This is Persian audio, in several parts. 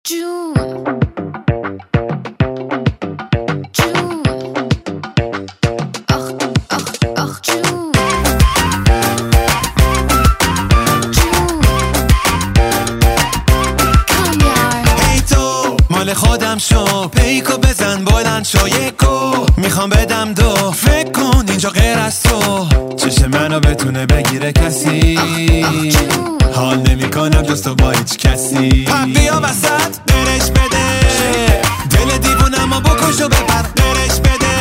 جون جون آخ آخ آخ جون جون کامیار ای تو مال خودم شو پیکو بزن بلند شو یکو میخوام بدم دو فکر کن اینجا غیر از تو چش منو بتونه بگیره کسی حال نمی کنم جز تو با هیچ کسی پا بیا وسط برش بده دل دیوونم و بکش و ببر برش بده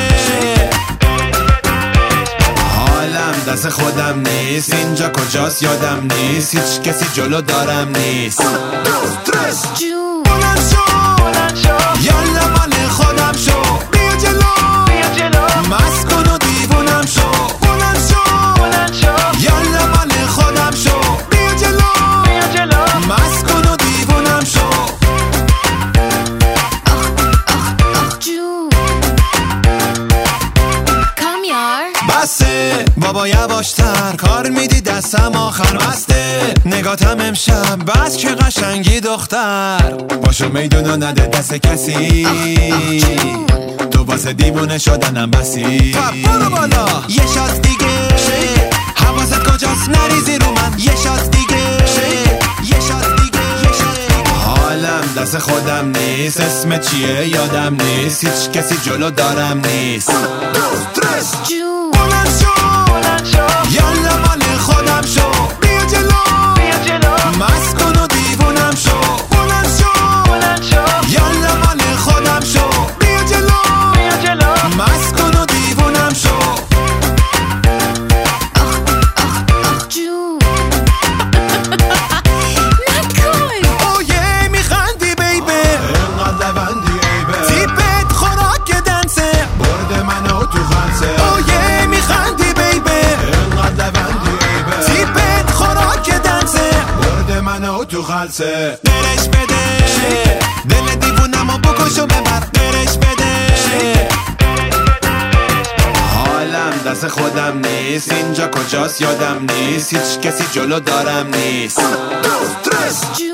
حالم دست خودم نیست اینجا کجاست یادم نیست هیچ کسی جلو دارم نیست جون بلند شو یالا مال خودم شو بیا جلو مست کن و دیوونم شو بلند شو یالا مال خودم شو بیا جلو مست کن و دیوونم شو آخ جون کامیار بسه بابا یواشتر کار میدی دستم آخر بسته نگاتم امشب بس که قشنگی دختر باشو میدونو نده دست کسی تو واسه دیوونه شدنم بسی برو بالا یه شات دیگه حواست کجاست نریزی رو من یه شات دیگه یه شات دیگه حالم دست خودم نیست اسم چیه یادم نیست هیچ کسی جلو دارم نیست جون بلند شو یالا مال خودم شو بیا جلو مست کن و دیوونم شو بلند شو یالا مال خودم شو بیا جلو مست کن و دیوونم شو آخ جون نکن اوه میخندی بیبه اینقدر لبندی ایبه تیپت خوراک دنسه برد منو تو خلصه اوه میخندی بیبه اینقدر لبندی ایبه تیپت خوراک دنسه برد منو تو خلصه برش بده دل دیوونم و بکش و ببر برش بده حالم دست خودم نیست اینجا کجاست یادم نیست هیچ کسی جلو دارم نیست جون